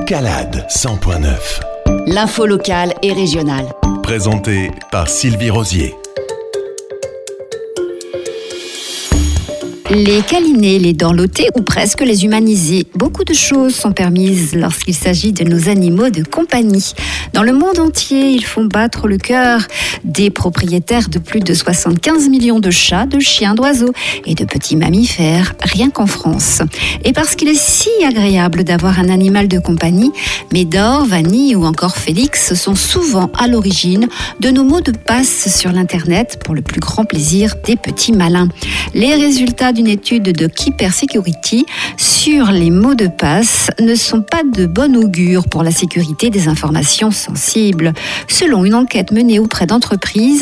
Calade 100.9. L'info locale et régionale. Présenté par Sylvie Rosier. Les câliner, les dorloter ou presque les humaniser. Beaucoup de choses sont permises lorsqu'il s'agit de nos animaux de compagnie. Dans le monde entier, ils font battre le cœur des propriétaires de plus de 75 millions de chats, de chiens, d'oiseaux et de petits mammifères, rien qu'en France. Et parce qu'il est si agréable d'avoir un animal de compagnie, Médor, Vanille ou encore Félix sont souvent à l'origine de nos mots de passe sur l'Internet pour le plus grand plaisir des petits malins. Les résultats d'une étude de Keeper Security sur les mots de passe ne sont pas de bon augure pour la sécurité des informations sensibles. Selon une enquête menée auprès d'entreprises,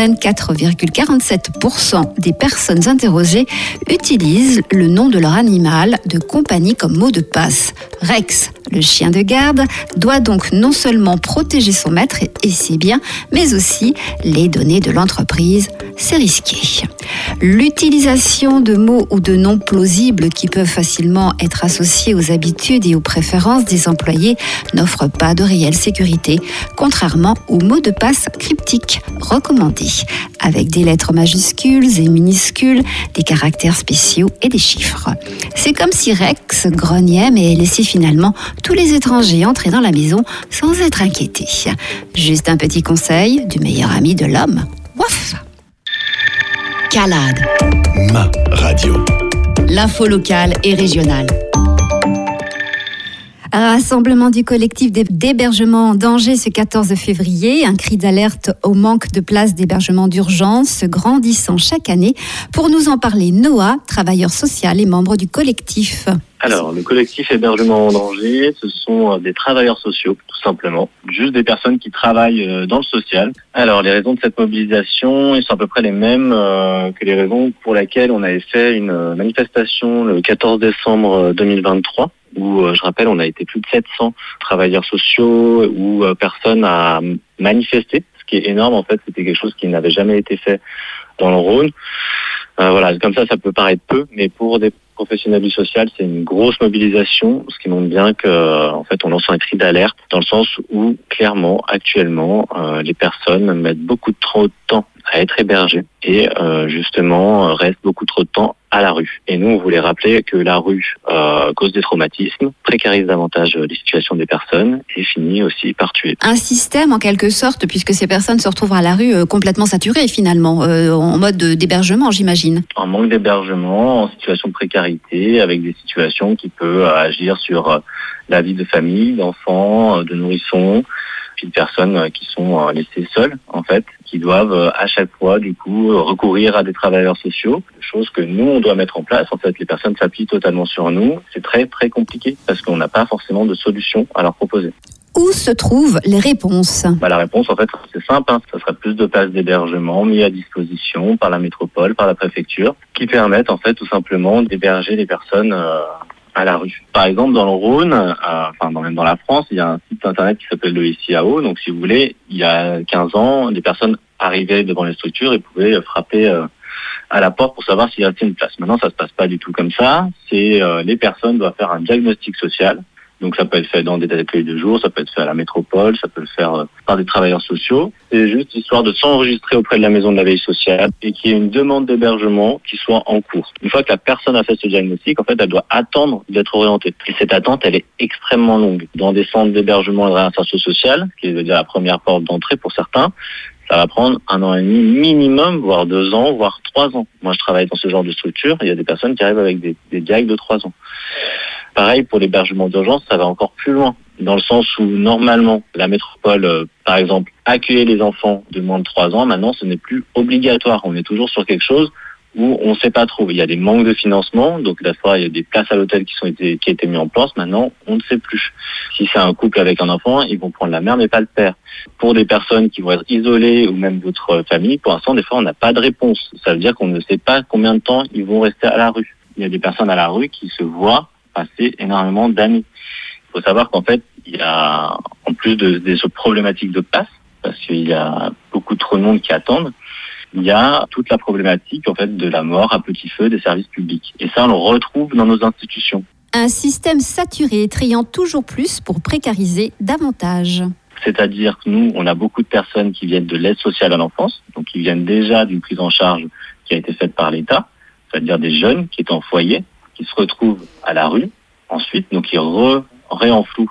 24,47% des personnes interrogées utilisent le nom de leur animal de compagnie comme mot de passe. Rex, le chien de garde, doit donc non seulement protéger son maître et ses biens, mais aussi les données de l'entreprise. C'est risqué. L'utilisation de mots ou de noms plausibles qui peuvent facilement être associés aux habitudes et aux préférences des employés n'offre pas de réelle sécurité, contrairement aux mots de passe cryptiques recommandés, avec des lettres majuscules et minuscules, des caractères spéciaux et des chiffres. C'est comme si Rex grognait mais laissait finalement tous les étrangers entrer dans la maison sans être inquiétés. Juste un petit conseil du meilleur ami de l'homme. Waf! Calade. Ma radio. L'info locale et régionale. Rassemblement du collectif d'hébergement en danger ce 14 février, un cri d'alerte au manque de places d'hébergement d'urgence grandissant chaque année. Pour nous en parler, Noah, travailleur social et membre du collectif. Alors, le collectif hébergement en danger, ce sont des travailleurs sociaux, tout simplement. Juste des personnes qui travaillent dans le social. Alors, les raisons de cette mobilisation, ils sont à peu près les mêmes que les raisons pour lesquelles on avait fait une manifestation le 14 décembre 2023. Où, je rappelle, on a été plus de 700 travailleurs sociaux ou personnes à manifester, ce qui est énorme en fait, c'était quelque chose qui n'avait jamais été fait dans le Rhône. Voilà, comme ça peut paraître peu, mais pour des professionnels du social, c'est une grosse mobilisation, ce qui montre bien que, en fait, on lance un cri d'alerte dans le sens où, clairement, actuellement, les personnes mettent beaucoup trop de temps à être hébergées et, justement, restent beaucoup trop de temps à la rue. Et nous, on voulait rappeler que la rue cause des traumatismes, précarise davantage les situations des personnes et finit aussi par tuer. Un système en quelque sorte, puisque ces personnes se retrouvent à la rue complètement saturées finalement, en mode d'hébergement, j'imagine. En manque d'hébergement, en situation de précarité, avec des situations qui peuvent agir sur la vie de famille, d'enfants, de nourrissons, puis de personnes qui sont laissées seules, en fait, qui doivent à chaque fois, du coup, recourir à des travailleurs sociaux, chose que nous, on doit mettre en place. En fait, les personnes s'appuient totalement sur nous. C'est très, très compliqué parce qu'on n'a pas forcément de solution à leur proposer. Où se trouvent les réponses ? La réponse, en fait, c'est simple. Ça serait plus de places d'hébergement mises à disposition par la métropole, par la préfecture, qui permettent, en fait, tout simplement d'héberger les personnes à la rue. Par exemple, dans le Rhône, même dans la France, il y a un site internet qui s'appelle le SIAO. Donc, si vous voulez, il y a 15 ans, des personnes arrivaient devant les structures et pouvaient frapper à la porte pour savoir s'il restait une place. Maintenant, ça se passe pas du tout comme ça. Les personnes doivent faire un diagnostic social. Donc, ça peut être fait dans des accueils de jour, ça peut être fait à la métropole, ça peut le faire par des travailleurs sociaux. C'est juste histoire de s'enregistrer auprès de la maison de la veille sociale et qu'il y ait une demande d'hébergement qui soit en cours. Une fois que la personne a fait ce diagnostic, en fait, elle doit attendre d'être orientée. Et cette attente, elle est extrêmement longue. Dans des centres d'hébergement et de réinsertion sociale, ce qui veut dire la première porte d'entrée pour certains, ça va prendre 1 an et demi minimum, voire 2 ans, voire 3 ans. Moi, je travaille dans ce genre de structure. Il y a des personnes qui arrivent avec des diags de 3 ans. Pareil, pour l'hébergement d'urgence, ça va encore plus loin, dans le sens où, normalement, la métropole, par exemple, accueillait les enfants de moins de 3 ans. Maintenant, ce n'est plus obligatoire. On est toujours sur quelque chose où on ne sait pas trop. Il y a des manques de financement, donc la fois, il y a des places à l'hôtel qui ont été mis en place. Maintenant, on ne sait plus. Si c'est un couple avec un enfant, ils vont prendre la mère, mais pas le père. Pour des personnes qui vont être isolées ou même d'autres familles, pour l'instant, des fois, on n'a pas de réponse. Ça veut dire qu'on ne sait pas combien de temps ils vont rester à la rue. Il y a des personnes à la rue qui se voient passer énormément d'années. Il faut savoir qu'en fait, il y a, en plus des problématiques de place, parce qu'il y a beaucoup trop de monde qui attendent, il y a toute la problématique en fait de la mort à petit feu des services publics. Et ça, on le retrouve dans nos institutions. Un système saturé, triant toujours plus pour précariser davantage. C'est-à-dire que nous, on a beaucoup de personnes qui viennent de l'aide sociale à l'enfance, donc qui viennent déjà d'une prise en charge qui a été faite par l'État, c'est-à-dire des jeunes qui étaient en foyer, qui se retrouvent à la rue, ensuite, donc ils réenflouent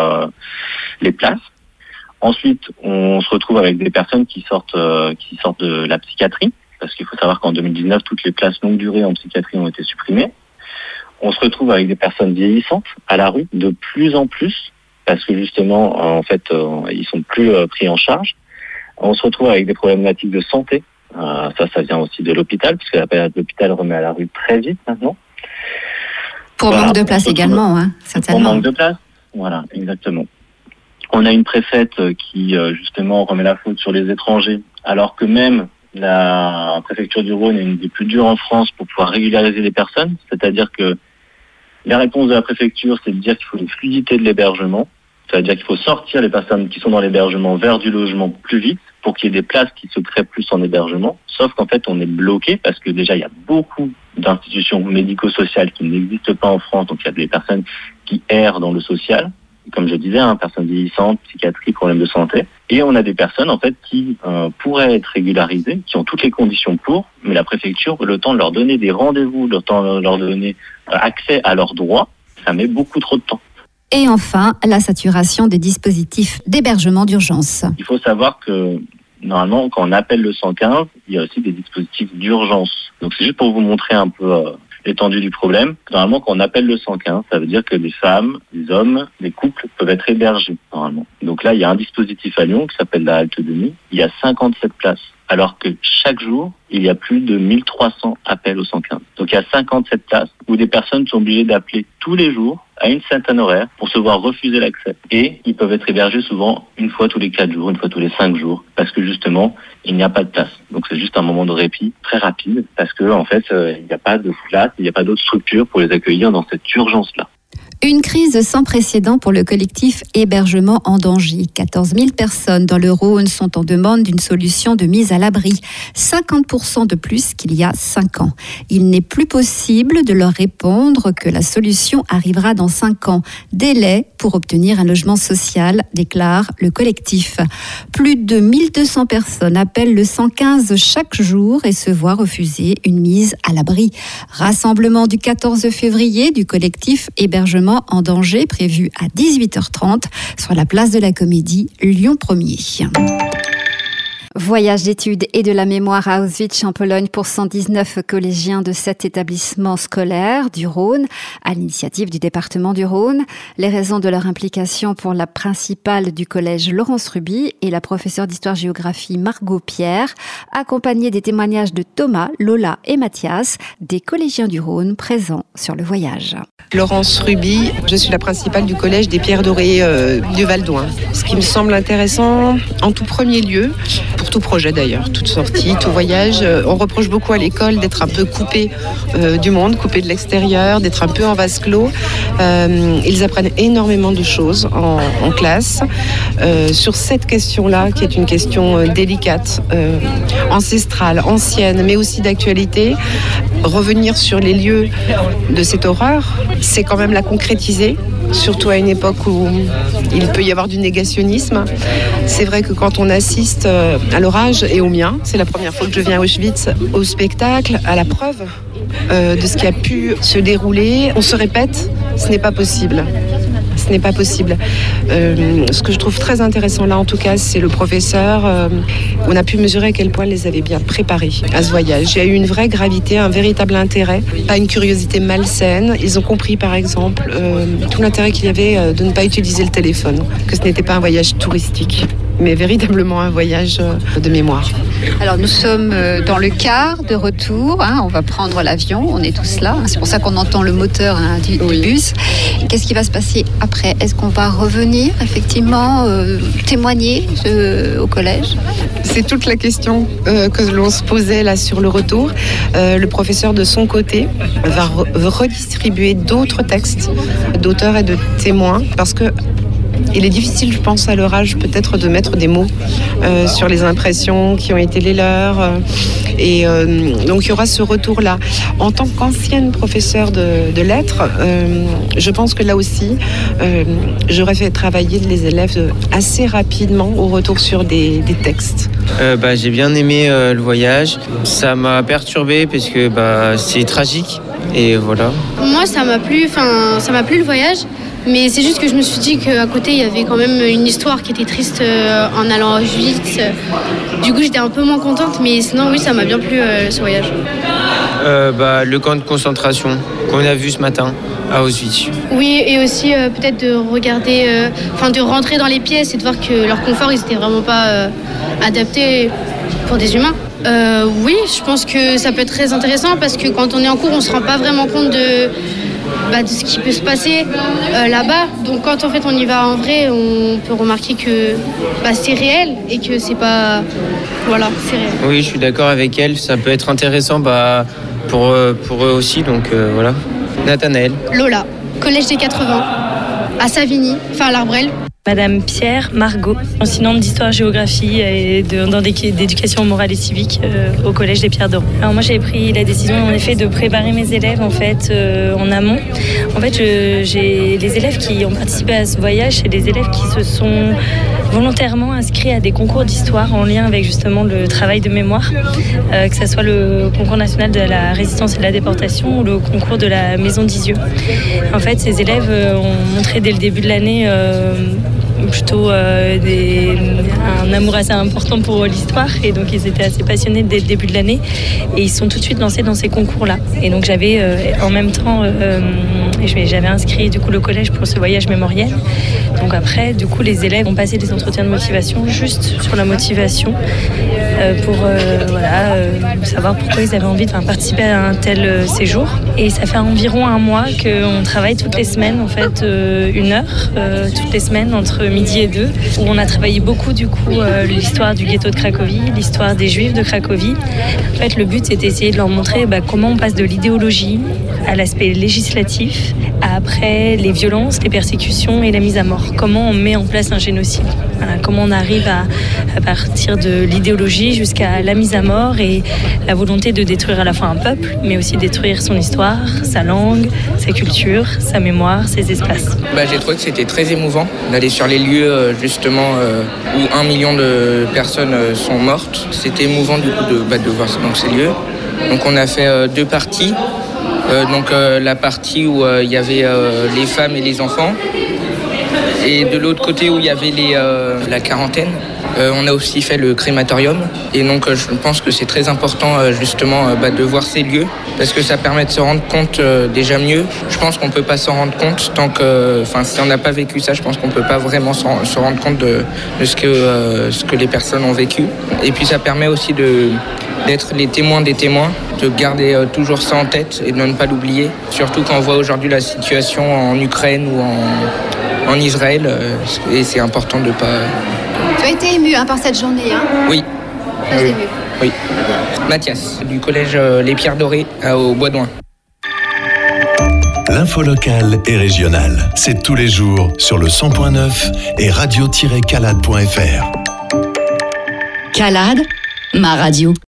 les places. Ensuite, on se retrouve avec des personnes qui sortent de la psychiatrie, parce qu'il faut savoir qu'en 2019, toutes les places longue durée en psychiatrie ont été supprimées. On se retrouve avec des personnes vieillissantes à la rue, de plus en plus, parce que justement, en fait, ils sont plus pris en charge. On se retrouve avec des problématiques de santé. Ça vient aussi de l'hôpital, puisque la période de l'hôpital remet à la rue très vite maintenant. Pour manque de place également, certainement. Pour manque de place, voilà, exactement. On a une préfète qui, justement, remet la faute sur les étrangers, alors que même la préfecture du Rhône est une des plus dures en France pour pouvoir régulariser les personnes. C'est-à-dire que la réponse de la préfecture, c'est de dire qu'il faut une fluidité de l'hébergement. C'est-à-dire qu'il faut sortir les personnes qui sont dans l'hébergement vers du logement plus vite pour qu'il y ait des places qui se créent plus en hébergement. Sauf qu'en fait, on est bloqué parce que déjà, il y a beaucoup d'institutions médico-sociales qui n'existent pas en France. Donc, il y a des personnes qui errent dans le social. Comme je disais, personnes vieillissantes, psychiatrie, problèmes de santé. Et on a des personnes, en fait, qui pourraient être régularisées, qui ont toutes les conditions pour, mais la préfecture, le temps de leur donner des rendez-vous, le temps de leur donner accès à leurs droits, ça met beaucoup trop de temps. Et enfin, la saturation des dispositifs d'hébergement d'urgence. Il faut savoir que, normalement, quand on appelle le 115, il y a aussi des dispositifs d'urgence. Donc, c'est juste pour vous montrer un peu l'étendue du problème. Normalement, quand on appelle le 115, ça veut dire que des femmes, des hommes, des couples peuvent être hébergés, normalement. Donc là, il y a un dispositif à Lyon qui s'appelle la halte de nuit. Il y a 57 places. Alors que chaque jour, il y a plus de 1300 appels au 115. Donc il y a 57 places où des personnes sont obligées d'appeler tous les jours à une certaine horaire pour se voir refuser l'accès. Et ils peuvent être hébergés souvent une fois tous les 4 jours, une fois tous les 5 jours, parce que justement, il n'y a pas de place. Donc c'est juste un moment de répit très rapide, parce que en fait, il n'y a pas de place, il n'y a pas d'autre structure pour les accueillir dans cette urgence-là. Une crise sans précédent pour le collectif Hébergement en danger. 14 000 personnes dans le Rhône sont en demande d'une solution de mise à l'abri. 50% de plus qu'il y a 5 ans. Il n'est plus possible de leur répondre que la solution arrivera dans 5 ans. Délai pour obtenir un logement social, déclare le collectif. Plus de 1200 personnes appellent le 115 chaque jour et se voient refuser une mise à l'abri. Rassemblement du 14 février du collectif Hébergement en danger prévu à 18h30 sur la place de la Comédie, Lyon 1er. Voyage d'études et de la mémoire à Auschwitz en Pologne pour 119 collégiens de 7 établissements scolaires du Rhône, à l'initiative du département du Rhône. Les raisons de leur implication pour la principale du collège Laurence Ruby et la professeure d'histoire-géographie Margot Pierre, accompagnée des témoignages de Thomas, Lola et Mathias, des collégiens du Rhône présents sur le voyage. Laurence Ruby, je suis la principale du collège des Pierres Dorées du Val d'Oing. Ce qui me semble intéressant, en tout premier lieu, pour tout projet d'ailleurs, toute sortie, tout voyage, on reproche beaucoup à l'école d'être un peu coupé du monde, coupé de l'extérieur, d'être un peu en vase clos. Ils apprennent énormément de choses en classe. Sur cette question-là, qui est une question délicate, ancestrale, ancienne, mais aussi d'actualité, revenir sur les lieux de cette horreur, c'est quand même la concrétiser, surtout à une époque où il peut y avoir du négationnisme. C'est vrai que quand on assiste à l'orage et au mien, c'est la première fois que je viens à Auschwitz, au spectacle, à la preuve de ce qui a pu se dérouler, on se répète, ce n'est pas possible. Ce n'est pas possible. Ce que je trouve très intéressant là, en tout cas, c'est le professeur. On a pu mesurer à quel point il les avait bien préparés à ce voyage. Il y a eu une vraie gravité, un véritable intérêt, pas une curiosité malsaine. Ils ont compris, par exemple, tout l'intérêt qu'il y avait de ne pas utiliser le téléphone, que ce n'était pas un voyage touristique, mais véritablement un voyage de mémoire. Alors nous sommes dans le car de retour, on va prendre l'avion, on est tous là, c'est pour ça qu'on entend le moteur du bus. Qu'est-ce qui va se passer après ? Est-ce qu'on va revenir effectivement témoigner au collège ? C'est toute la question que l'on se posait là sur le retour. Le professeur de son côté va redistribuer d'autres textes d'auteurs et de témoins parce que Il est difficile, je pense, à leur âge, peut-être de mettre des mots sur les impressions qui ont été les leurs. Donc, il y aura ce retour-là. En tant qu'ancienne professeure de lettres, je pense que là aussi, j'aurais fait travailler les élèves assez rapidement au retour sur des textes. J'ai bien aimé le voyage. Ça m'a perturbé parce que c'est tragique. Et voilà. Moi, ça m'a plu le voyage. Mais c'est juste que je me suis dit qu'à côté, il y avait quand même une histoire qui était triste en allant à Auschwitz. Du coup, j'étais un peu moins contente, mais sinon, oui, ça m'a bien plu ce voyage. Le camp de concentration qu'on a vu ce matin à Auschwitz. Oui, et aussi peut-être de regarder, de rentrer dans les pièces et de voir que leur confort, ils n'étaient vraiment pas adaptés pour des humains. Oui, je pense que ça peut être très intéressant parce que quand on est en cours, on ne se rend pas vraiment compte de ce qui peut se passer là-bas. Donc quand en fait on y va en vrai, on peut remarquer que c'est réel et que c'est pas... Voilà, c'est réel. Oui, je suis d'accord avec elle. Ça peut être intéressant pour eux aussi. Donc voilà. Nathanaël. Lola, collège des 80, à Savigny, à l'Arbrel. Madame Pierre Margot, enseignante d'histoire-géographie et d'éducation morale et civique au collège des Pierres d'Orient. Alors moi j'ai pris la décision en effet de préparer mes élèves en amont. En fait les élèves qui ont participé à ce voyage, c'est des élèves qui se sont volontairement inscrits à des concours d'histoire en lien avec justement le travail de mémoire, que ce soit le concours national de la résistance et de la déportation ou le concours de la maison d'Isieux. En fait ces élèves ont montré dès le début de l'année plutôt un amour assez important pour l'histoire et donc ils étaient assez passionnés dès le début de l'année et ils sont tout de suite lancés dans ces concours-là. Et donc j'avais en même temps j'avais inscrit du coup le collège pour ce voyage mémoriel. Donc après du coup les élèves ont passé des entretiens de motivation juste sur la motivation pour savoir pourquoi ils avaient envie de participer à un tel séjour. Et ça fait environ un mois qu'on travaille toutes les semaines en fait 1 heure toutes les semaines entre midi et 2 où on a travaillé beaucoup du coup l'histoire du ghetto de Cracovie, l'histoire des Juifs de Cracovie. En fait le but c'était d'essayer de leur montrer comment on passe de l'idéologie à l'aspect législatif, à après les violences, les persécutions et la mise à mort. Comment on met en place un génocide, comment on arrive à partir de l'idéologie jusqu'à la mise à mort et la volonté de détruire à la fois un peuple, mais aussi détruire son histoire, sa langue, sa culture, sa mémoire, ses espaces. J'ai trouvé que c'était très émouvant d'aller sur les lieux justement où 1 million de personnes sont mortes. C'était émouvant du coup de voir donc, ces lieux. Donc on a fait 2 parties. La partie où il y avait les femmes et les enfants. Et de l'autre côté où il y avait la quarantaine, on a aussi fait le crématorium. Et donc je pense que c'est très important justement de voir ces lieux parce que ça permet de se rendre compte déjà mieux. Je pense qu'on ne peut pas s'en rendre compte tant que, si on n'a pas vécu ça, je pense qu'on ne peut pas vraiment se rendre compte de ce que les personnes ont vécu. Et puis ça permet aussi d'être les témoins des témoins, de garder toujours ça en tête et de ne pas l'oublier. Surtout quand on voit aujourd'hui la situation en Ukraine ou en Israël, et c'est important de ne pas... Tu as été ému par cette journée, hein ? Oui. Très ému. Oui. Mathias, du collège Les Pierres Dorées au Bois d'Oin. L'info locale et régionale, c'est tous les jours sur le 100.9 et radio-calade.fr. Calade, ma radio.